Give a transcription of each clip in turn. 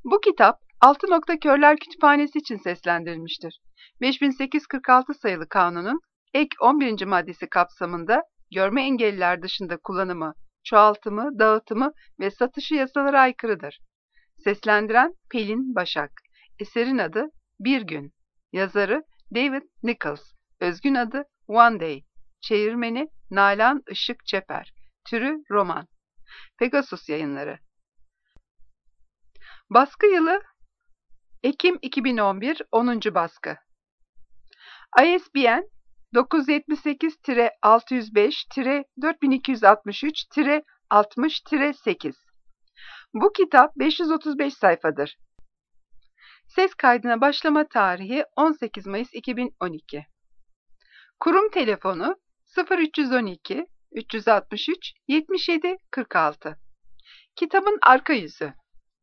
Bu kitap Altı Nokta Körler Kütüphanesi için seslendirilmiştir. 5846 sayılı kanunun ek 11. maddesi kapsamında görme engelliler dışında kullanımı, çoğaltımı, dağıtımı ve satışı yasalara aykırıdır. Seslendiren Pelin Başak. Eserin adı Bir Gün. Yazarı David Nichols. Özgün adı One Day. Çevirmeni Nalan Işık Çeper. Türü roman. Pegasus Yayınları. Baskı yılı Ekim 2011 10. baskı. ISBN 978-605-4263-60-8. Bu kitap 535 sayfadır. Ses kaydına başlama tarihi 18 Mayıs 2012. Kurum telefonu 0312 363 77 46. Kitabın arka yüzü.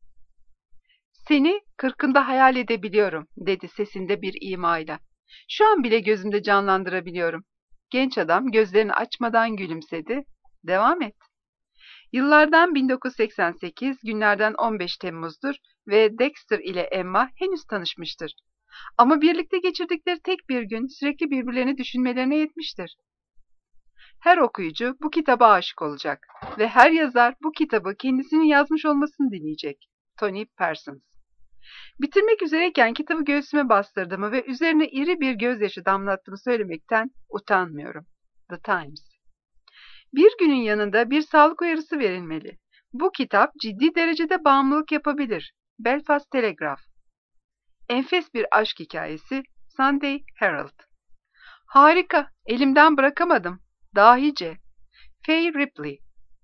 Seni 40'ında hayal edebiliyorum, dedi sesinde bir imayla. Şu an bile gözümde canlandırabiliyorum. Genç adam gözlerini açmadan gülümsedi. Devam et. Yıllardan 1988, günlerden 15 Temmuz'dur ve Dexter ile Emma henüz tanışmıştır. Ama birlikte geçirdikleri tek bir gün sürekli birbirlerini düşünmelerine yetmiştir. Her okuyucu bu kitaba aşık olacak ve her yazar bu kitabı kendisinin yazmış olmasını dileyecek. Tony Parsons. Bitirmek üzereyken kitabı göğsüme bastırdığımı ve üzerine iri bir gözyaşı damlattığımı söylemekten utanmıyorum. The Times. Bir günün yanında bir sağlık uyarısı verilmeli. Bu kitap ciddi derecede bağımlılık yapabilir. Belfast Telegraph. Enfes bir aşk hikayesi. Sunday Herald. Harika, elimden bırakamadım. Dahice. Fay Ripley.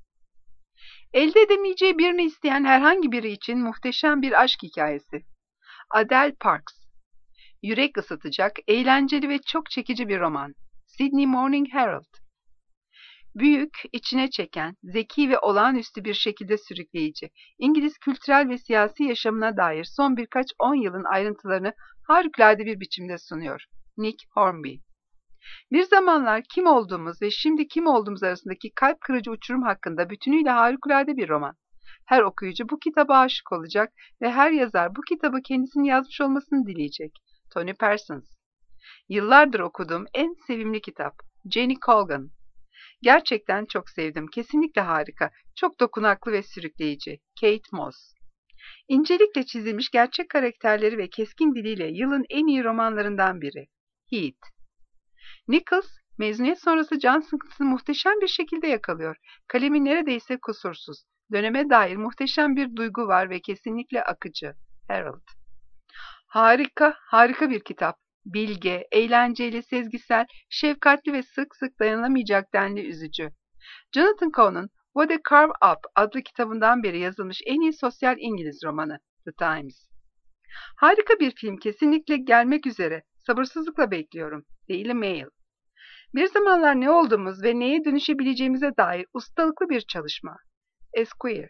Elde edemeyeceği birini isteyen herhangi biri için muhteşem bir aşk hikayesi. Adele Parks. Yürek ısıtacak, eğlenceli ve çok çekici bir roman. Sydney Morning Herald. Büyük, içine çeken, zeki ve olağanüstü bir şekilde sürükleyici, İngiliz kültürel ve siyasi yaşamına dair son birkaç 10 yılın ayrıntılarını harikulade bir biçimde sunuyor. Nick Hornby. Bir zamanlar kim olduğumuz ve şimdi kim olduğumuz arasındaki kalp kırıcı uçurum hakkında bütünüyle harikulade bir roman. Her okuyucu bu kitaba aşık olacak ve her yazar bu kitabı kendisinin yazmış olmasını dileyecek. Tony Parsons. Yıllardır okuduğum en sevimli kitap. Jenny Colgan. Gerçekten çok sevdim. Kesinlikle harika. Çok dokunaklı ve sürükleyici. Kate Moss. İncelikle çizilmiş gerçek karakterleri ve keskin diliyle yılın en iyi romanlarından biri. Heat. Nichols, mezuniyet sonrası can sıkıntısını muhteşem bir şekilde yakalıyor. Kalemi neredeyse kusursuz. Döneme dair muhteşem bir duygu var ve kesinlikle akıcı. Harold. Harika, harika bir kitap. Bilge, eğlenceli, sezgisel, şefkatli ve sık sık dayanılamayacak denli üzücü. Jonathan Coe'nun What a Carve Up adlı kitabından beri yazılmış en iyi sosyal İngiliz romanı. The Times. Harika bir film, kesinlikle gelmek üzere. Sabırsızlıkla bekliyorum. Daily Mail. Bir zamanlar ne olduğumuz ve neye dönüşebileceğimize dair ustalıklı bir çalışma. Esquire.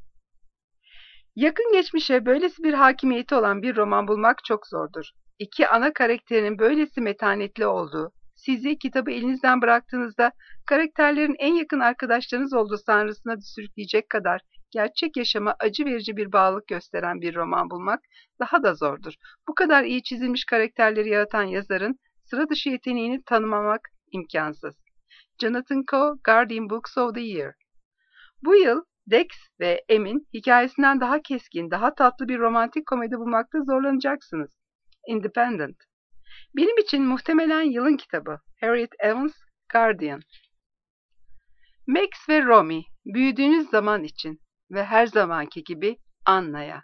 Yakın geçmişe böylesi bir hakimiyeti olan bir roman bulmak çok zordur. İki ana karakterinin böylesi metanetli olduğu, sizi kitabı elinizden bıraktığınızda karakterlerin en yakın arkadaşlarınız olduğu sanrısına sürükleyecek kadar gerçek yaşama acı verici bir bağlılık gösteren bir roman bulmak daha da zordur. Bu kadar iyi çizilmiş karakterleri yaratan yazarın sıra dışı yeteneğini tanımamak imkansız. Jonathan Coe, Guardian Books of the Year. Bu yıl Dex ve Em'in hikayesinden daha keskin, daha tatlı bir romantik komedi bulmakta zorlanacaksınız. Independent. Benim için muhtemelen yılın kitabı. Harriet Evans, Guardian. Max ve Romy, büyüdüğünüz zaman için ve her zamanki gibi Anna'ya.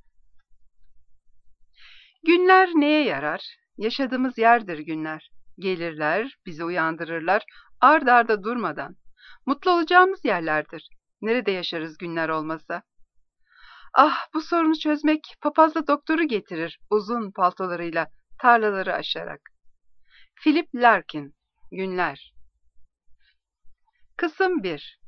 Günler neye yarar? Yaşadığımız yerdir günler. Gelirler, bizi uyandırırlar, ard arda durmadan. Mutlu olacağımız yerlerdir. Nerede yaşarız günler olmasa? Ah, bu sorunu çözmek papazla doktoru getirir uzun paltolarıyla tarlaları aşarak. Philip Larkin, Günler. Kısım 1.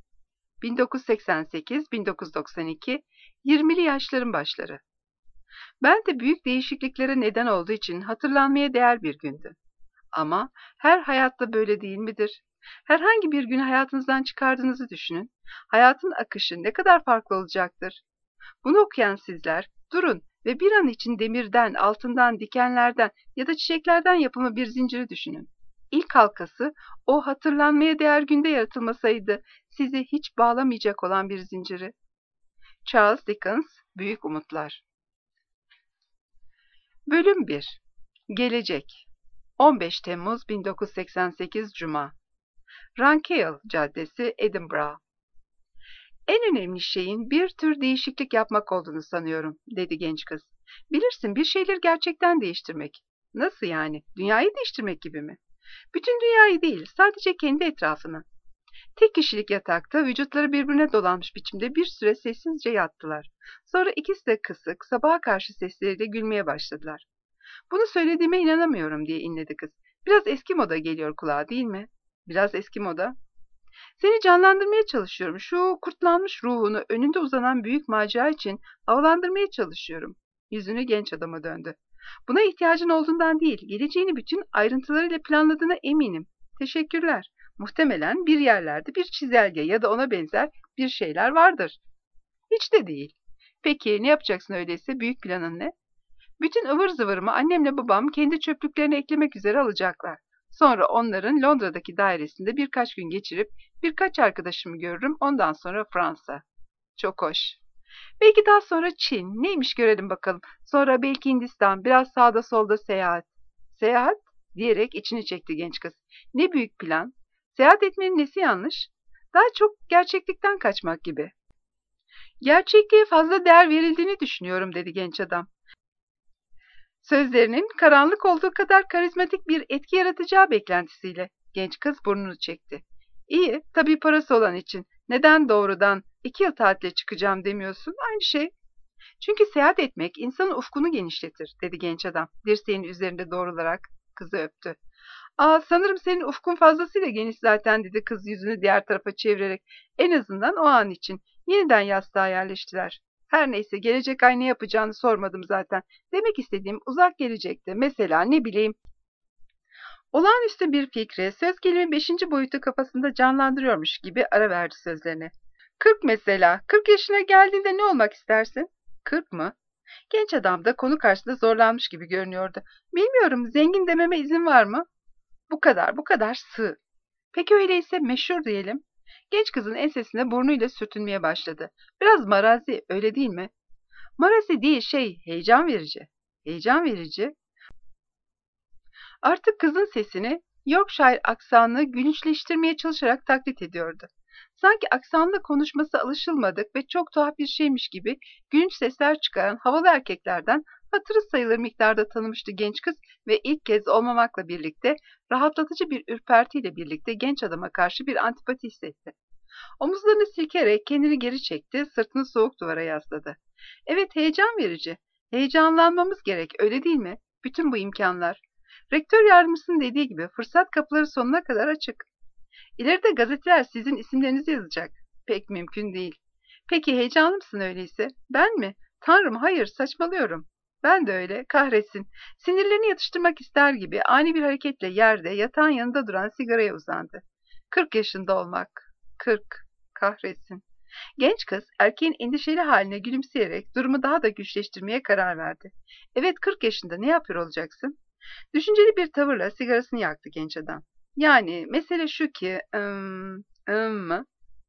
1988-1992, 20'li yaşların başları. Ben de büyük değişikliklere neden olduğu için hatırlanmaya değer bir gündü. Ama her hayatta böyle değil midir? Herhangi bir gün hayatınızdan çıkardığınızı düşünün. Hayatın akışı ne kadar farklı olacaktır? Bunu okuyan sizler, durun ve bir an için demirden, altından, dikenlerden ya da çiçeklerden yapımı bir zinciri düşünün. İlk halkası, o hatırlanmaya değer günde yaratılmasaydı, sizi hiç bağlamayacak olan bir zinciri. Charles Dickens, Büyük Umutlar. Bölüm 1. Gelecek. 15 Temmuz 1988 Cuma. Rankeil Caddesi, Edinburgh. En önemli şeyin bir tür değişiklik yapmak olduğunu sanıyorum, dedi genç kız. Bilirsin, bir şeyleri gerçekten değiştirmek. Nasıl yani? Dünyayı değiştirmek gibi mi? Bütün dünyayı değil, sadece kendi etrafını. Tek kişilik yatakta vücutları birbirine dolanmış biçimde bir süre sessizce yattılar. Sonra ikisi de kısık, sabaha karşı sesleriyle gülmeye başladılar. Bunu söylediğime inanamıyorum diye inledi kız. Biraz eski moda geliyor kulağa, değil mi? Biraz eski moda. Seni canlandırmaya çalışıyorum. Şu kurtlanmış ruhunu önünde uzanan büyük macera için havalandırmaya çalışıyorum. Yüzünü genç adama döndü. Buna ihtiyacın olduğundan değil, geleceğini bütün ayrıntılarıyla planladığına eminim. Teşekkürler. Muhtemelen bir yerlerde bir çizelge ya da ona benzer bir şeyler vardır. Hiç de değil. Peki ne yapacaksın öyleyse? Büyük planın ne? Bütün ıvır zıvırımı annemle babam kendi çöplüklerine eklemek üzere alacaklar. Sonra onların Londra'daki dairesinde birkaç gün geçirip birkaç arkadaşımı görürüm. Ondan sonra Fransa. Çok hoş. Belki daha sonra Çin. Neymiş görelim bakalım. Sonra belki Hindistan. Biraz sağda solda seyahat. Seyahat? Diyerek içini çekti genç kız. Ne büyük plan. Seyahat etmenin nesi yanlış? Daha çok gerçeklikten kaçmak gibi. Gerçekliğe fazla değer verildiğini düşünüyorum, dedi genç adam. Sözlerinin karanlık olduğu kadar karizmatik bir etki yaratacağı beklentisiyle. Genç kız burnunu çekti. İyi, tabii parası olan için. Neden doğrudan 2 yıl tatile çıkacağım demiyorsun? Aynı şey. Çünkü seyahat etmek insanın ufkunu genişletir, dedi genç adam, dirseğinin üzerinde doğrularak kızı öptü. Aa, sanırım senin ufkun fazlasıyla geniş zaten, dedi kız yüzünü diğer tarafa çevirerek. En azından o an için. Yeniden yastığa yerleştiler. Her neyse, gelecek ay ne yapacağını sormadım zaten. Demek istediğim uzak gelecekte. Mesela ne bileyim. Olağanüstü bir fikri söz gelimi 5. boyutu kafasında canlandırıyormuş gibi ara verdi sözlerine. 40 mesela. 40 yaşına geldiğinde ne olmak istersin? 40 mı? Genç adam da konu karşısında zorlanmış gibi görünüyordu. Bilmiyorum, zengin dememe izin var mı? Bu kadar sığ. Peki öyleyse meşhur diyelim. Genç kızın ensesine burnuyla sürtünmeye başladı. Biraz marazi, öyle değil mi? Marazi değil, heyecan verici. Heyecan verici. Artık kızın sesini Yorkshire aksanını gülünçleştirmeye çalışarak taklit ediyordu. Sanki aksanla konuşması alışılmadık ve çok tuhaf bir şeymiş gibi gülünç sesler çıkaran havalı erkeklerden hatırı sayılır miktarda tanımıştı genç kız ve ilk kez olmamakla birlikte rahatlatıcı bir ürpertiyle birlikte genç adama karşı bir antipati hissetti. Omuzlarını silkerek kendini geri çekti, sırtını soğuk duvara yasladı. Evet, heyecan verici. Heyecanlanmamız gerek, öyle değil mi? Bütün bu imkanlar. Rektör yardımcısının dediği gibi fırsat kapıları sonuna kadar açık. İleride gazeteler sizin isimlerinizi yazacak. Pek mümkün değil. Peki heyecanlı mısın öyleyse? Ben mi? Tanrım, hayır, saçmalıyorum. Ben de öyle, kahretsin. Sinirlerini yatıştırmak ister gibi ani bir hareketle yerde, yatağın yanında duran sigaraya uzandı. 40 yaşında olmak. 40. Kahretsin. Genç kız erkeğin endişeli haline gülümseyerek durumu daha da güçleştirmeye karar verdi. Evet, 40 yaşında ne yapıyor olacaksın? Düşünceli bir tavırla sigarasını yaktı genç adam. Yani mesele şu ki, mı?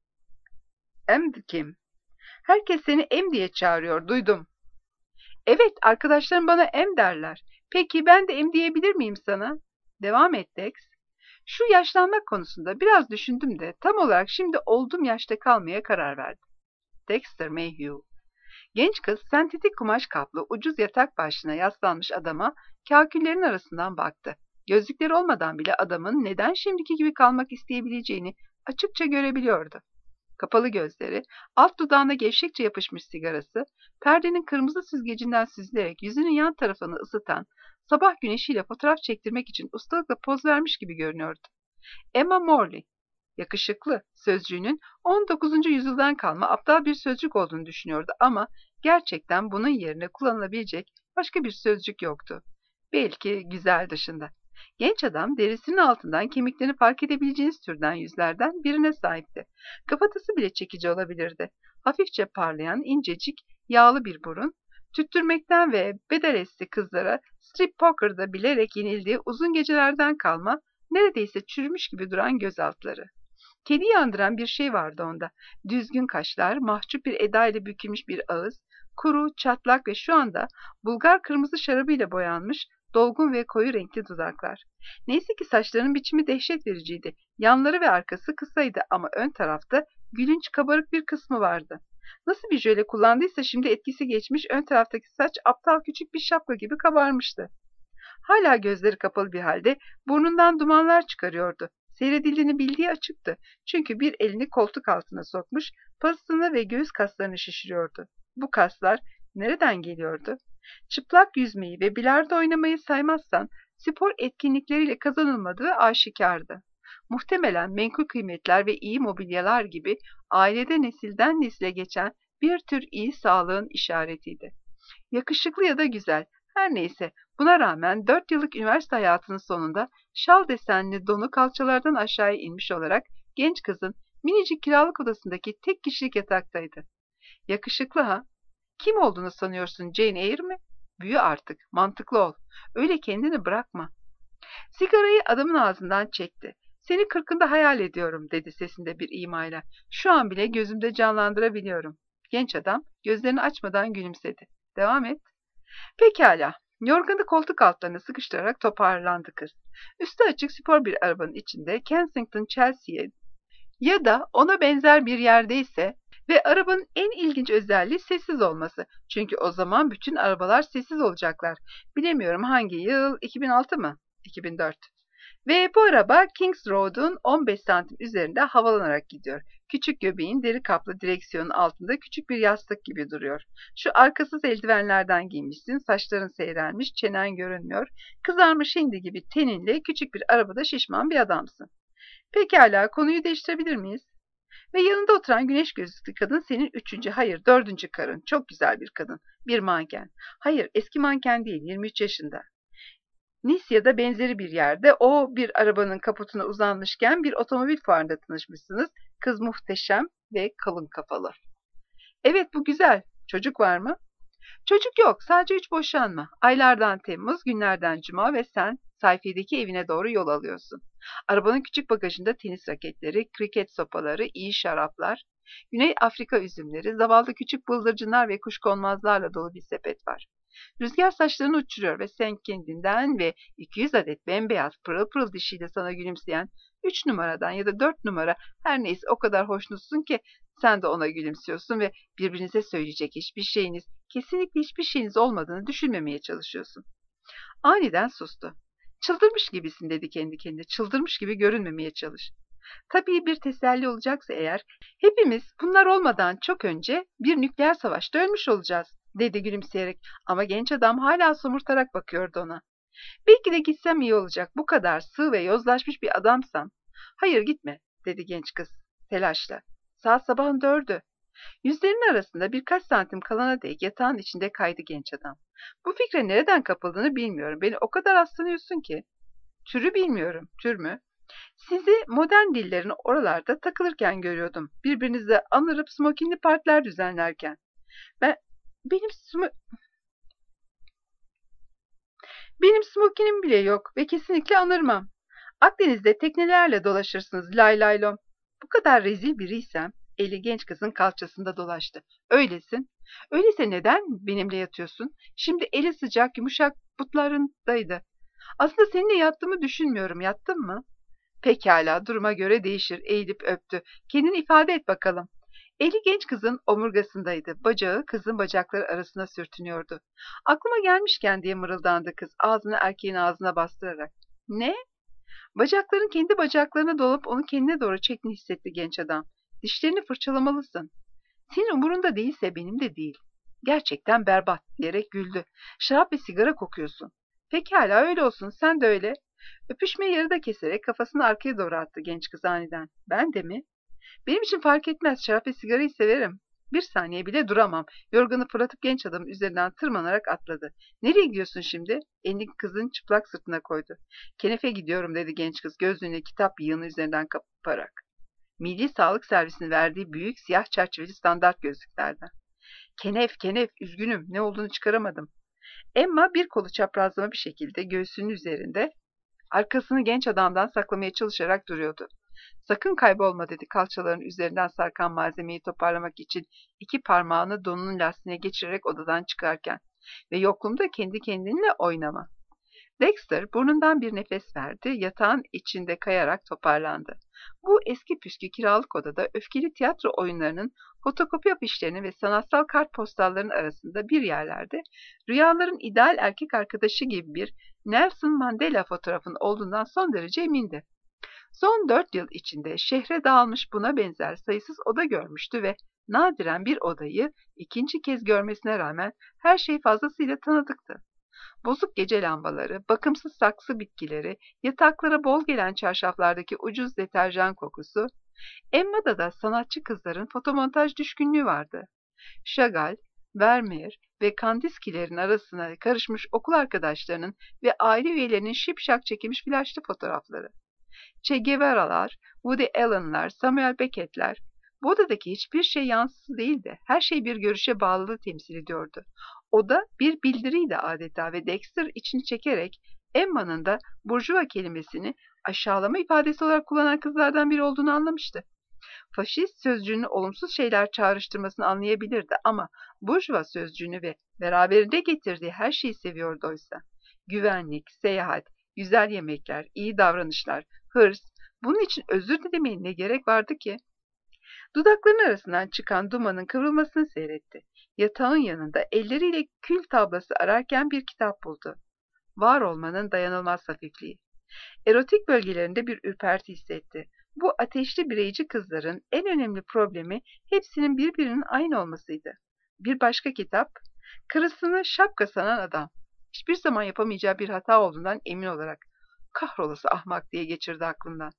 Em kim? Herkes seni Em diye çağırıyor, duydum. Evet, arkadaşlarım bana Em derler. Peki ben de Em diyebilir miyim sana? Devam et Dex. Şu yaşlanmak konusunda biraz düşündüm de tam olarak şimdi olduğum yaşta kalmaya karar verdim. Dexter Mayhew. Genç kız sentetik kumaş kaplı ucuz yatak başlığına yaslanmış adama kâküllerin arasından baktı. Gözlükleri olmadan bile adamın neden şimdiki gibi kalmak isteyebileceğini açıkça görebiliyordu. Kapalı gözleri, alt dudağına gevşekçe yapışmış sigarası, perdenin kırmızı süzgecinden süzülerek yüzünün yan tarafını ısıtan, sabah güneşiyle fotoğraf çektirmek için ustalıkla poz vermiş gibi görünüyordu. Emma Morley, yakışıklı sözcüğünün 19. yüzyıldan kalma aptal bir sözcük olduğunu düşünüyordu ama gerçekten bunun yerine kullanılabilecek başka bir sözcük yoktu. Belki güzel dışında. Genç adam derisinin altından kemiklerini fark edebileceğiniz türden yüzlerden birine sahipti. Kafatası bile çekici olabilirdi. Hafifçe parlayan, incecik, yağlı bir burun, tüttürmekten ve bedelesti kızlara strip poker'da bilerek yenildiği uzun gecelerden kalma, neredeyse çürümüş gibi duran göz altları. Kediyi andıran bir şey vardı onda. Düzgün kaşlar, mahcup bir edayla bükülmüş bir ağız, kuru, çatlak ve şu anda Bulgar kırmızı şarabıyla boyanmış, dolgun ve koyu renkli dudaklar. Neyse ki saçlarının biçimi dehşet vericiydi. Yanları ve arkası kısaydı ama ön tarafta gülünç kabarık bir kısmı vardı. Nasıl bir jöle kullandıysa şimdi etkisi geçmiş, ön taraftaki saç aptal küçük bir şapka gibi kabarmıştı. Hala gözleri kapalı bir halde burnundan dumanlar çıkarıyordu. Seyredildiğini bildiği açıktı. Çünkü bir elini koltuk altına sokmuş, pasını ve göğüs kaslarını şişiriyordu. Bu kaslar nereden geliyordu? Çıplak yüzmeyi ve bilardo oynamayı saymazsan spor etkinlikleriyle kazanılmadığı aşikardı. Muhtemelen menkul kıymetler ve iyi mobilyalar gibi ailede nesilden nesile geçen bir tür iyi sağlığın işaretiydi. Yakışıklı ya da güzel, her neyse, buna rağmen 4 yıllık üniversite hayatının sonunda şal desenli donu kalçalardan aşağıya inmiş olarak genç kızın minicik kiralık odasındaki tek kişilik yataktaydı. Yakışıklı ha? Kim olduğunu sanıyorsun, Jane Eyre mi? Büyü artık, mantıklı ol. Öyle kendini bırakma. Sigarayı adamın ağzından çekti. Seni kırkında hayal ediyorum, dedi sesinde bir imayla. Şu an bile gözümde canlandırabiliyorum. Genç adam gözlerini açmadan gülümsedi. Devam et. Pekala. Yorganı koltuk altlarına sıkıştırarak toparlandı kız. Üstü açık spor bir arabanın içinde Kensington, Chelsea'ye ya da ona benzer bir yerdeyse ve arabanın en ilginç özelliği sessiz olması. Çünkü o zaman bütün arabalar sessiz olacaklar. Bilemiyorum hangi yıl? 2006 mı? 2004. Ve bu araba Kings Road'un 15 santim üzerinde havalanarak gidiyor. Küçük göbeğin deri kaplı direksiyonun altında küçük bir yastık gibi duruyor. Şu arkasız eldivenlerden giymişsin, saçların seyrelmiş, çenen görünmüyor. Kızarmış hindi gibi teninle küçük bir arabada şişman bir adamsın. Pekala, konuyu değiştirebilir miyiz? Ve yanında oturan güneş gözlüklü kadın senin üçüncü, hayır dördüncü karın. Çok güzel bir kadın, bir manken. Hayır, eski manken değil, 23 yaşında. Nice ya da benzeri bir yerde o bir arabanın kaputuna uzanmışken bir otomobil fuarında tanışmışsınız. Kız muhteşem ve kalın kafalı. Evet, bu güzel. Çocuk var mı? Çocuk yok, sadece 3 boşanma. Aylardan Temmuz, günlerden Cuma ve sen sayfideki evine doğru yol alıyorsun. Arabanın küçük bagajında tenis raketleri, kriket sopaları, iyi şaraplar, Güney Afrika üzümleri, zavallı küçük bıldırcınlar ve kuşkonmazlarla dolu bir sepet var. Rüzgar saçlarını uçuruyor ve sen kendinden ve 200 adet bembeyaz pırıl pırıl dişiyle sana gülümseyen 3 numaradan ya da 4 numara, her neyse, o kadar hoşnutsun ki sen de ona gülümsüyorsun ve birbirinize söyleyecek hiçbir şeyiniz, kesinlikle hiçbir şeyiniz olmadığını düşünmemeye çalışıyorsun. Aniden sustu. Çıldırmış gibisin, dedi kendi kendine. Çıldırmış gibi görünmemeye çalış. Tabii bir teselli olacaksa eğer, hepimiz bunlar olmadan çok önce bir nükleer savaşta ölmüş olacağız, dedi gülümseyerek, ama genç adam hala somurtarak bakıyordu ona. Belki de gitsem iyi olacak, bu kadar sığ ve yozlaşmış bir adamsam. Hayır, gitme, dedi genç kız telaşla. Saat sabahın 4'ü. Yüzlerinin arasında birkaç santim kalana dek yatağın içinde kaydı genç adam. Bu fikre nereden kapıldığını bilmiyorum. Beni o kadar aslanıyorsun ki. Türü bilmiyorum. Tür mü? Sizi modern dillerin oralarda takılırken görüyordum. Birbirinizle anırıp smokinli partiler düzenlerken. Ben benim smo- benim smokinim bile yok ve kesinlikle anırmam. Akdeniz'de teknelerle dolaşırsınız lay lay lom. Bu kadar rezil biriysem, eli genç kızın kalçasında dolaştı. Öylesin. Öyleyse neden benimle yatıyorsun? Şimdi eli sıcak yumuşak butlarındaydı. Aslında seninle yattığımı düşünmüyorum. Yattın mı? Pekala, duruma göre değişir. Eğilip öptü. Kendini ifade et bakalım. Eli genç kızın omurgasındaydı. Bacağı kızın bacakları arasına sürtünüyordu. Aklıma gelmişken diye mırıldandı kız, ağzını erkeğin ağzına bastırarak. Ne? Bacakların kendi bacaklarına dolup onu kendine doğru çektiğini hissetti genç adam. Dişlerini fırçalamalısın. Senin umurunda değilse benim de değil. Gerçekten berbat, diyerek güldü. Şarap ve sigara kokuyorsun. Pekala, öyle olsun, sen de öyle. Öpüşmeyi yarıda keserek kafasını arkaya doğru attı genç kız aniden. Ben de mi? Benim için fark etmez, şarap ve sigarayı severim. Bir saniye bile duramam. Yorganı fırlatıp genç adamın üzerinden tırmanarak atladı. Nereye gidiyorsun şimdi? Elini kızın çıplak sırtına koydu. Kenefe gidiyorum, dedi genç kız gözlüğünü kitap yığını üzerinden kaparak. Milli Sağlık Servisi'nin verdiği büyük siyah çerçeveli standart gözlüklerden. Kenef, üzgünüm, ne olduğunu çıkaramadım. Emma bir kolu çaprazlama bir şekilde göğsünün üzerinde, arkasını genç adamdan saklamaya çalışarak duruyordu. Sakın kaybolma dedi kalçalarının üzerinden sarkan malzemeyi toparlamak için iki parmağını donunun lastiğine geçirerek odadan çıkarken. Ve yokluğumda kendi kendinle oynama. Dexter burnundan bir nefes verdi, yatağın içinde kayarak toparlandı. Bu eski püskü kiralık odada öfkeli tiyatro oyunlarının, fotokopi afişlerinin ve sanatsal kartpostalların arasında bir yerlerde rüyaların ideal erkek arkadaşı gibi bir Nelson Mandela fotoğrafının olduğundan son derece emindi. Son 4 yıl içinde şehre dağılmış buna benzer sayısız oda görmüştü ve nadiren bir odayı ikinci kez görmesine rağmen her şey fazlasıyla tanıdıktı. Bozuk gece lambaları, bakımsız saksı bitkileri, yataklara bol gelen çarşaflardaki ucuz deterjan kokusu, Emma'da da sanatçı kızların fotomontaj düşkünlüğü vardı. Chagall, Vermeer ve Kandinsky'lerin arasına karışmış okul arkadaşlarının ve aile üyelerinin şipşak çekilmiş flaşlı fotoğrafları. Che Guevara'lar, Woody Allen'lar, Samuel Beckett'ler. Bu odadaki hiçbir şey yansız değildi. Her şey bir görüşe bağlılığı temsil ediyordu. Oda bir bildiriydi adeta ve Dexter içini çekerek Emma'nın da burjuva kelimesini aşağılama ifadesi olarak kullanan kızlardan biri olduğunu anlamıştı. Faşist sözcüğünün olumsuz şeyler çağrıştırmasını anlayabilirdi ama burjuva sözcüğünü ve beraberinde getirdiği her şeyi seviyordu oysa. Güvenlik, seyahat, güzel yemekler, iyi davranışlar, hırs, bunun için özür dilemeye ne gerek vardı ki? Dudaklarının arasından çıkan dumanın kıvrılmasını seyretti. Yatağın yanında elleriyle kül tablası ararken bir kitap buldu. Var olmanın dayanılmaz hafifliği. Erotik bölgelerinde bir ürperti hissetti. Bu ateşli bireyci kızların en önemli problemi hepsinin birbirinin aynı olmasıydı. Bir başka kitap, karısını şapka sanan adam. Hiçbir zaman yapamayacağı bir hata olduğundan emin olarak kahrolası ahmak diye geçirdi aklından.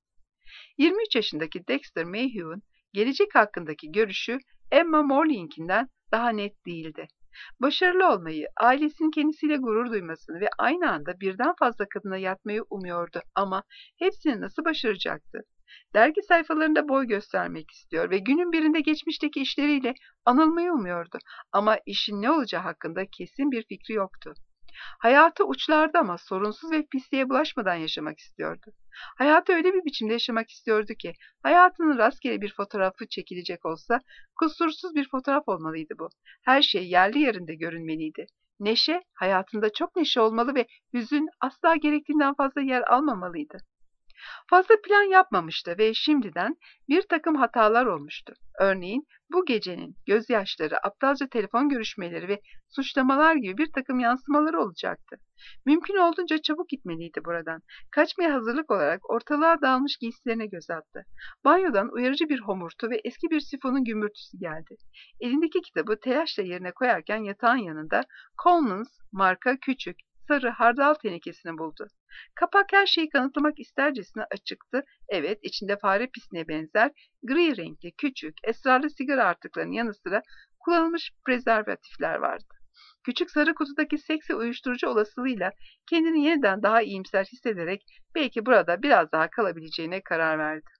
23 yaşındaki Dexter Mayhew'un gelecek hakkındaki görüşü Emma Morley'inkinden daha net değildi. Başarılı olmayı, ailesinin kendisiyle gurur duymasını ve aynı anda birden fazla kadına yatmayı umuyordu ama hepsini nasıl başaracaktı? Dergi sayfalarında boy göstermek istiyor ve günün birinde geçmişteki işleriyle anılmayı umuyordu ama işin ne olacağı hakkında kesin bir fikri yoktu. Hayatı uçlardı ama sorunsuz ve pisliğe bulaşmadan yaşamak istiyordu. Hayatı öyle bir biçimde yaşamak istiyordu ki, hayatının rastgele bir fotoğrafı çekilecek olsa, kusursuz bir fotoğraf olmalıydı bu. Her şey yerli yerinde görünmeliydi. Neşe, hayatında çok neşe olmalı ve hüzün asla gerektiğinden fazla yer almamalıydı. Fazla plan yapmamıştı ve şimdiden bir takım hatalar olmuştu. Örneğin bu gecenin gözyaşları, aptalca telefon görüşmeleri ve suçlamalar gibi bir takım yansımaları olacaktı. Mümkün olduğunca çabuk gitmeliydi buradan. Kaçmaya hazırlık olarak ortalığa dağılmış giysilerine göz attı. Banyodan uyarıcı bir homurtu ve eski bir sifonun gümbürtüsü geldi. Elindeki kitabı telaşla yerine koyarken yatağın yanında Collins marka küçük, sarı hardal tenekesini buldu. Kapak her şeyi kanıtlamak istercesine açıktı. Evet, içinde fare pisine benzer, gri renkli, küçük, esrarlı sigara artıklarının yanı sıra kullanılmış prezervatifler vardı. Küçük sarı kutudaki seksi uyuşturucu olasılığıyla kendini yeniden daha iyimser hissederek belki burada biraz daha kalabileceğine karar verdi.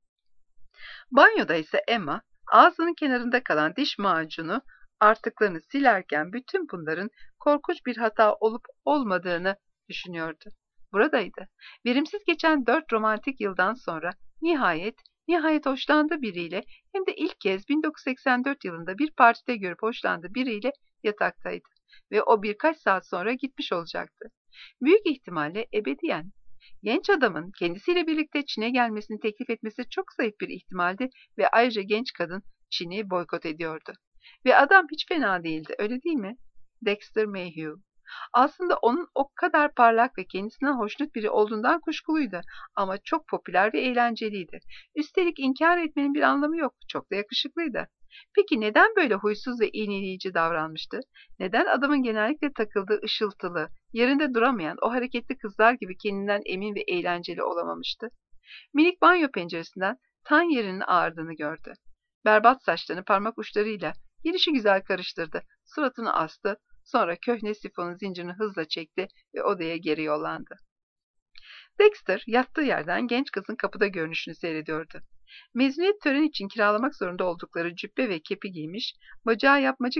Banyoda ise Emma, ağzının kenarında kalan diş macunu artıklarını silerken bütün bunların korkunç bir hata olup olmadığını düşünüyordu. Buradaydı. Verimsiz geçen 4 romantik yıldan sonra nihayet hoşlandığı biriyle hem de ilk kez 1984 yılında bir partide görüp hoşlandığı biriyle yataktaydı. Ve o birkaç saat sonra gitmiş olacaktı. Büyük ihtimalle ebediyen. Genç adamın kendisiyle birlikte Çin'e gelmesini teklif etmesi çok zayıf bir ihtimaldi ve ayrıca genç kadın Çin'i boykot ediyordu. Ve adam hiç fena değildi, öyle değil mi? Dexter Mayhew. Aslında onun o kadar parlak ve kendisinden hoşnut biri olduğundan kuşkuluydu ama çok popüler ve eğlenceliydi. Üstelik inkar etmenin bir anlamı yok, çok da yakışıklıydı. Peki neden böyle huysuz ve iğneleyici davranmıştı? Neden adamın genellikle takıldığı ışıltılı, yerinde duramayan o hareketli kızlar gibi kendinden emin ve eğlenceli olamamıştı? Minik banyo penceresinden tan yerinin ağardığını gördü. Berbat saçlarını parmak uçlarıyla gelişigüzel karıştırdı, suratını astı, sonra köhne sifonun zincirini hızla çekti ve odaya geri yollandı. Dexter yattığı yerden genç kızın kapıda görünüşünü seyrediyordu. Mezuniyet töreni için kiralamak zorunda oldukları cübbe ve kepi giymiş, bacağı yapmacık bir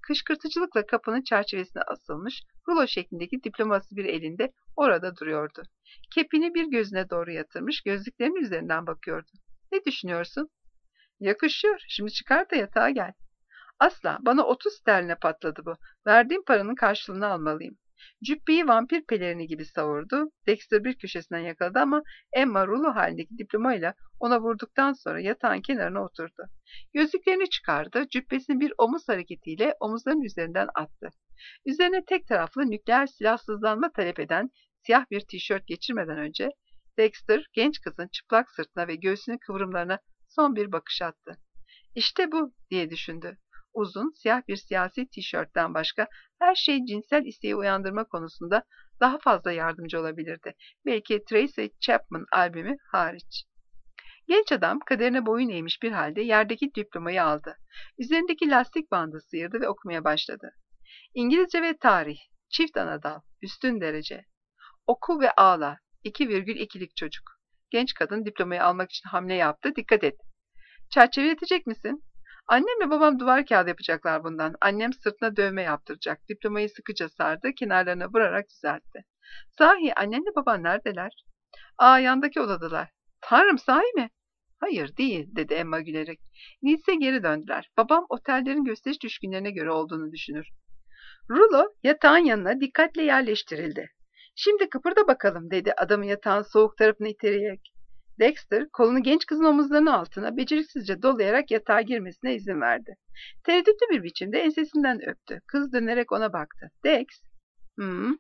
kışkırtıcılıkla kapının çerçevesine asılmış, rulo şeklindeki diploması bir elinde orada duruyordu. Kepini bir gözüne doğru yatırmış, gözlüklerinin üzerinden bakıyordu. Ne düşünüyorsun? Yakışıyor. Şimdi çıkar da yatağa gel. Asla. Bana 30 sterline patladı bu. Verdiğim paranın karşılığını almalıyım. Cübbeyi vampir pelerini gibi savurdu. Dexter bir köşesinden yakaladı ama Emma rulo halindeki diplomayla ona vurduktan sonra yatağın kenarına oturdu. Gözlüklerini çıkardı. Cübbesini bir omuz hareketiyle omuzların üzerinden attı. Üzerine tek taraflı nükleer silahsızlanma talep eden siyah bir tişört geçirmeden önce Dexter genç kızın çıplak sırtına ve göğsünün kıvrımlarına son bir bakış attı. İşte bu diye düşündü. Uzun, siyah bir siyasi tişörtten başka her şey cinsel isteği uyandırma konusunda daha fazla yardımcı olabilirdi. Belki Tracy Chapman albümü hariç. Genç adam kaderine boyun eğmiş bir halde yerdeki diplomayı aldı. Üzerindeki lastik bandı sıyırdı ve okumaya başladı. İngilizce ve tarih, çift anadal, üstün derece. Oku ve ağla, 2,2'lik çocuk. Genç kadın diplomayı almak için hamle yaptı, dikkat et. Çerçeveletecek misin? Annemle babam duvar kağıdı yapacaklar bundan. Annem sırtına dövme yaptıracak. Diplomayı sıkıca sardı, kenarlarına vurarak düzeltti. Sahi annenle baban neredeler? Aa, yandaki odadalar. Tanrım, sahi mi? Hayır değil, dedi Emma gülerek. Nice'e geri döndüler. Babam otellerin gösteriş düşkünlerine göre olduğunu düşünür. Rulo yatağın yanına dikkatle yerleştirildi. Şimdi kıpırda bakalım, dedi adamın yatağın soğuk tarafını iterek. Dexter kolunu genç kızın omuzlarının altına beceriksizce dolayarak yatağa girmesine izin verdi. Tereddütlü bir biçimde ensesinden öptü. Kız dönerek ona baktı. Dex, hmm,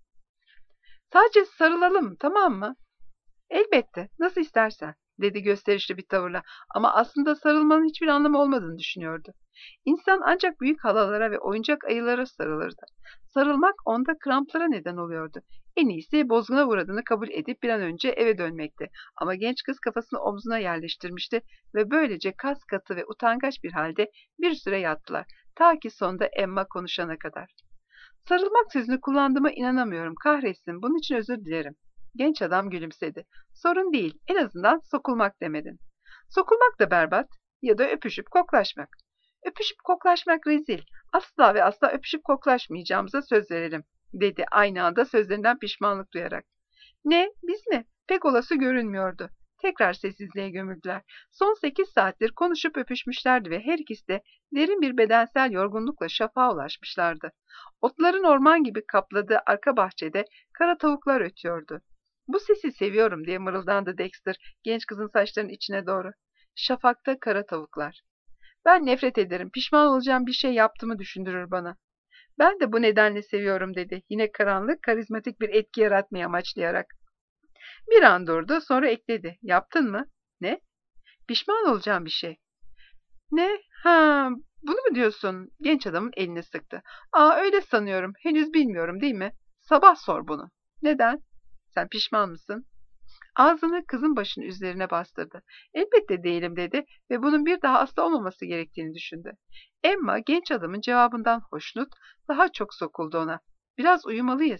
sadece sarılalım, tamam mı? Elbette, nasıl istersen, dedi gösterişli bir tavırla ama aslında sarılmanın hiçbir anlamı olmadığını düşünüyordu. İnsan ancak büyük halalara ve oyuncak ayılara sarılırdı. Sarılmak onda kramplara neden oluyordu. En iyisi bozguna uğradığını kabul edip bir an önce eve dönmekti. Ama genç kız kafasını omzuna yerleştirmişti ve böylece kas katı ve utangaç bir halde bir süre yattılar. Ta ki sonunda Emma konuşana kadar. Sarılmak sözünü kullandığıma inanamıyorum. Kahretsin, bunun için özür dilerim. Genç adam gülümsedi. Sorun değil, en azından sokulmak demedin. Sokulmak da berbat. Ya da öpüşüp koklaşmak. Öpüşüp koklaşmak rezil. Asla ve asla öpüşüp koklaşmayacağımıza söz verelim, dedi aynı anda sözlerinden pişmanlık duyarak. Ne, biz mi? Pek olası görünmüyordu. Tekrar sessizliğe gömüldüler. Son 8 saattir konuşup öpüşmüşlerdi ve her ikisi de derin bir bedensel yorgunlukla şafağa ulaşmışlardı. Otların orman gibi kapladığı arka bahçede kara tavuklar ötüyordu. Bu sesi seviyorum, diye mırıldandı Dexter genç kızın saçlarının içine doğru. Şafakta kara tavuklar. Ben nefret ederim. Pişman olacağım bir şey yaptığımı düşündürür bana. Ben de bu nedenle seviyorum, dedi. Yine karanlık, karizmatik bir etki yaratmayı amaçlayarak. Bir an durdu, sonra ekledi. Yaptın mı? Ne? Pişman olacağım bir şey. Ne? Ha, bunu mu diyorsun? Genç adamın elini sıktı. Aa, öyle sanıyorum. Henüz bilmiyorum, değil mi? Sabah sor bunu. Neden? Sen pişman mısın? Ağzını kızın başının üzerine bastırdı. Elbette değilim, dedi ve bunun bir daha asla olmaması gerektiğini düşündü. Emma genç adamın cevabından hoşnut, daha çok sokuldu ona. Biraz uyumalıyız.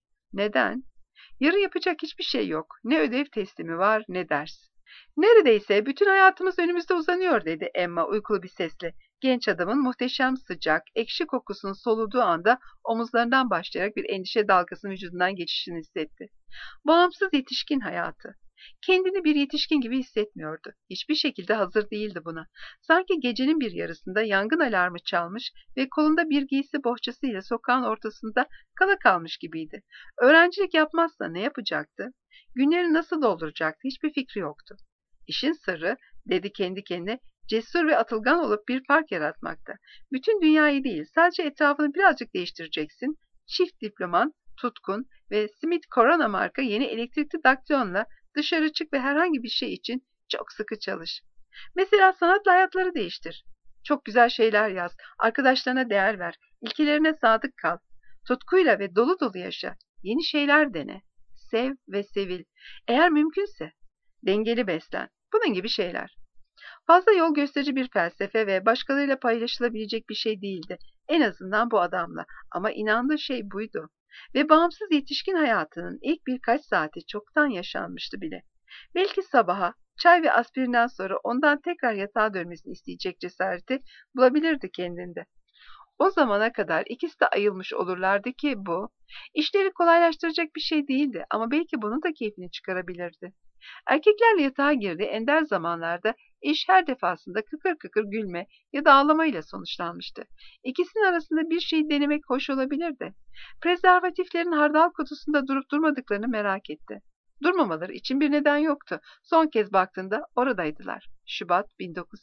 Neden? Yarın yapacak hiçbir şey yok. Ne ödev teslimi var, ne ders. Neredeyse bütün hayatımız önümüzde uzanıyor, dedi Emma uykulu bir sesle. Genç adamın muhteşem sıcak, ekşi kokusunu soluduğu anda omuzlarından başlayarak bir endişe dalgasının vücudundan geçişini hissetti. Bağımsız yetişkin hayatı. Kendini bir yetişkin gibi hissetmiyordu. Hiçbir şekilde hazır değildi buna. Sanki gecenin bir yarısında yangın alarmı çalmış ve kolunda bir giysi bohçasıyla sokağın ortasında kala kalmış gibiydi. Öğrencilik yapmazsa ne yapacaktı? Günleri nasıl dolduracaktı? Hiçbir fikri yoktu. İşin sırrı, dedi kendi kendine, cesur ve atılgan olup bir fark yaratmakta. Bütün dünyayı değil, sadece etrafını birazcık değiştireceksin. Çift diploman, tutkun ve Smith Corona marka yeni elektrikli daktiyonla dışarı çık ve herhangi bir şey için çok sıkı çalış. Mesela sanatla hayatları değiştir. Çok güzel şeyler yaz, arkadaşlarına değer ver, ilkelerine sadık kal. Tutkuyla ve dolu dolu yaşa, yeni şeyler dene. Sev ve sevil. Eğer mümkünse dengeli beslen. Bunun gibi şeyler. Fazla yol gösterici bir felsefe ve başkalarıyla paylaşılabilecek bir şey değildi. En azından bu adamla. Ama inandığı şey buydu. Ve bağımsız yetişkin hayatının ilk birkaç saati çoktan yaşanmıştı bile. Belki sabaha, çay ve aspirinden sonra ondan tekrar yatağa dönmesini isteyecek cesareti bulabilirdi kendinde. O zamana kadar ikisi de ayılmış olurlardı ki bu, işleri kolaylaştıracak bir şey değildi ama belki bunun da keyfini çıkarabilirdi. Erkeklerle yatağa girdiği ender zamanlarda iş her defasında kıkır kıkır gülme ya da ağlamayla sonuçlanmıştı. İkisinin arasında bir şey denemek hoş olabilirdi. Prezervatiflerin hardal kutusunda durup durmadıklarını merak etti. Durmamaları için bir neden yoktu. Son kez baktığında oradaydılar. Şubat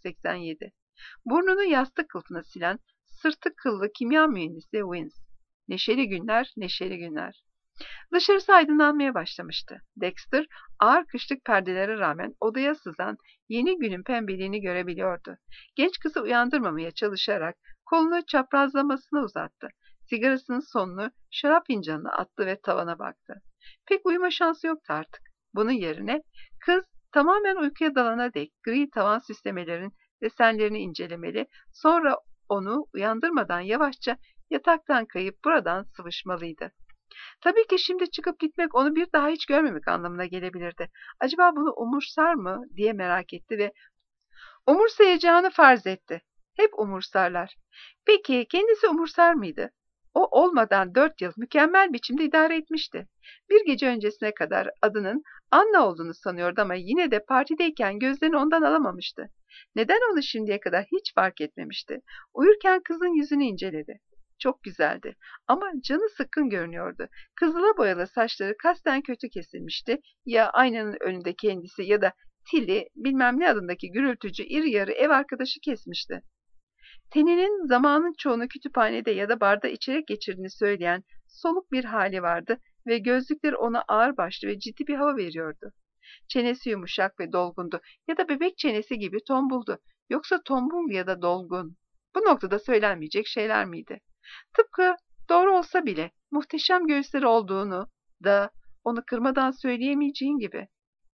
1987. Burnunu yastık kılıfına silen sırtı kıllı kimya mühendisi Wins. Neşeli günler, neşeli günler. Dışarısı aydınlanmaya başlamıştı. Dexter, ağır kışlık perdelere rağmen odaya sızan yeni günün pembeliğini görebiliyordu. Genç kızı uyandırmamaya çalışarak kolunu çaprazlamasına uzattı. Sigarasının sonunu şarap fincanına attı ve tavana baktı. Pek uyuma şansı yoktu artık. Bunun yerine kız tamamen uykuya dalana dek gri tavan süslemelerin desenlerini incelemeli, sonra onu uyandırmadan yavaşça yataktan kayıp buradan sıvışmalıydı. Tabii ki şimdi çıkıp gitmek onu bir daha hiç görmemek anlamına gelebilirdi. Acaba bunu umursar mı diye merak etti ve umursayacağını farz etti. Hep umursarlar. Peki kendisi umursar mıydı? O olmadan 4 yıl mükemmel biçimde idare etmişti. Bir gece öncesine kadar adının Anna olduğunu sanıyordu ama yine de partideyken gözlerini ondan alamamıştı. Neden onu şimdiye kadar hiç fark etmemişti? Uyurken kızın yüzünü inceledi. Çok güzeldi ama canı sıkkın görünüyordu. Kızıla boyalı saçları kasten kötü kesilmişti. Ya aynanın önünde kendisi ya da Tilly bilmem ne adındaki gürültücü iri yarı ev arkadaşı kesmişti. Teninin zamanın çoğunu kütüphanede ya da barda içerek geçirdiğini söyleyen soluk bir hali vardı ve gözlükleri ona ağırbaşlı ve ciddi bir hava veriyordu. Çenesi yumuşak ve dolgundu ya da bebek çenesi gibi tombuldu. Yoksa tombul ya da dolgun. Bu noktada söylenmeyecek şeyler miydi? Tıpkı doğru olsa bile muhteşem göğüsleri olduğunu da onu kırmadan söyleyemeyeceğin gibi.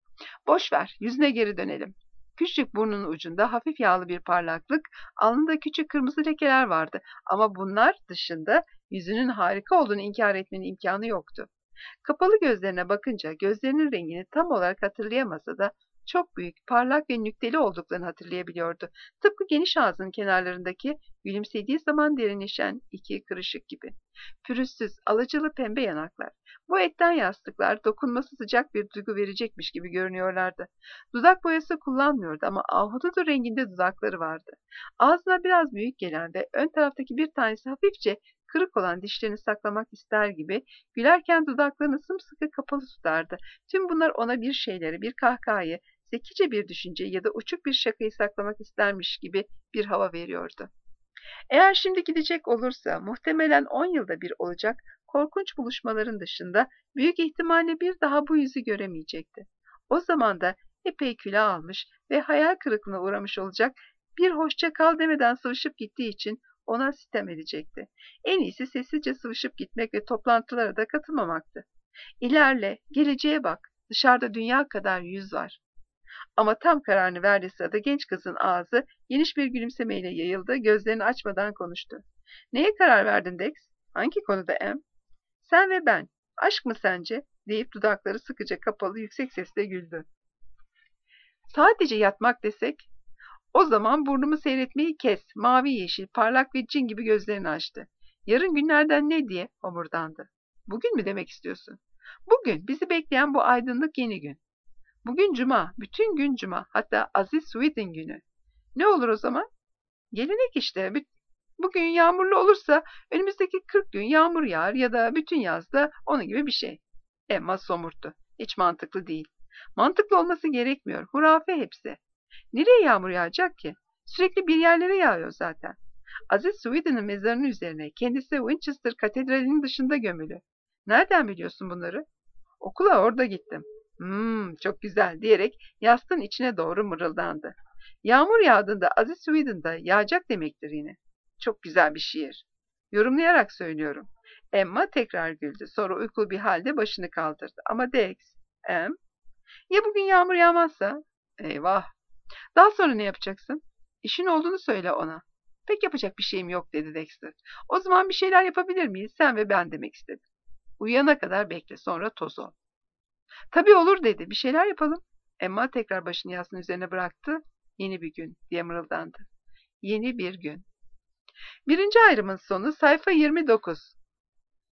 Boş ver, yüzüne geri dönelim. Küçük burnunun ucunda hafif yağlı bir parlaklık, alnında küçük kırmızı lekeler vardı ama bunlar dışında yüzünün harika olduğunu inkar etmenin imkanı yoktu. Kapalı gözlerine bakınca gözlerinin rengini tam olarak hatırlayamasa da çok büyük, parlak ve nükteli olduklarını hatırlayabiliyordu. Tıpkı geniş ağzının kenarlarındaki gülümsediği zaman derinleşen iki kırışık gibi. Pürüzsüz, alacılı pembe yanaklar. Bu etten yastıklar dokunması sıcak bir duygu verecekmiş gibi görünüyorlardı. Dudak boyası kullanmıyordu ama ahududu renginde dudakları vardı. Ağzına biraz büyük gelen ve ön taraftaki bir tanesi hafifçe kırık olan dişlerini saklamak ister gibi gülerken dudaklarını sımsıkı kapalı tutardı. Tüm bunlar ona bir şeyleri, bir kahkahayı, zekice bir düşünceyi ya da uçuk bir şakayı saklamak istermiş gibi bir hava veriyordu. Eğer şimdi gidecek olursa muhtemelen 10 yılda bir olacak korkunç buluşmaların dışında büyük ihtimalle bir daha bu yüzü göremeyecekti. O zaman da epey kilo almış ve hayal kırıklığına uğramış olacak, bir hoşça kal demeden sıvışıp gittiği için ona sitem edecekti. En iyisi sessizce sıvışıp gitmek ve toplantılara da katılmamaktı. İlerle, geleceğe bak, dışarıda dünya kadar yüz var. Ama tam kararını verdiği sırada genç kızın ağzı geniş bir gülümsemeyle yayıldı, gözlerini açmadan konuştu. Neye karar verdin Dex? Hangi konuda Em? Sen ve ben. Aşk mı sence? Deyip dudakları sıkıca kapalı yüksek sesle güldü. Sadece yatmak desek? O zaman burnumu seyretmeyi kes. Mavi yeşil, parlak ve cin gibi gözlerini açtı. Yarın günlerden ne diye homurdandı. Bugün mü demek istiyorsun? Bugün bizi bekleyen bu aydınlık yeni gün. Bugün cuma, bütün gün cuma, hatta Aziz Suid'in günü. Ne olur o zaman? Gelenek işte. Bugün yağmurlu olursa önümüzdeki 40 gün yağmur yağar ya da bütün yazda onun gibi bir şey. Emma somurttu. Hiç mantıklı değil. Mantıklı olması gerekmiyor. Hurafe hepsi. Nereye yağmur yağacak ki? Sürekli bir yerlere yağıyor zaten. Aziz Suiden'in mezarının üzerine, kendisi Winchester Katedrali'nin dışında gömülü. Nereden biliyorsun bunları? Okula orada gittim. Çok güzel diyerek yastığın içine doğru mırıldandı. Yağmur yağdığında Aziz Suiden'da yağacak demektir yine. Çok güzel bir şiir. Yorumlayarak söylüyorum. Emma tekrar güldü. Sonra uykulu bir halde başını kaldırdı. Ama Dex, Em, ya bugün yağmur yağmazsa? Eyvah. Daha sonra ne yapacaksın? İşin olduğunu söyle ona. Pek yapacak bir şeyim yok dedi Dexter. O zaman bir şeyler yapabilir miyiz? Sen ve ben demek istedim. Uyuyana kadar bekle, sonra toz ol. Tabii olur dedi. Bir şeyler yapalım. Emma tekrar başını yastığın üzerine bıraktı. Yeni bir gün diye mırıldandı. Yeni bir gün. Birinci ayrımın sonu sayfa 29.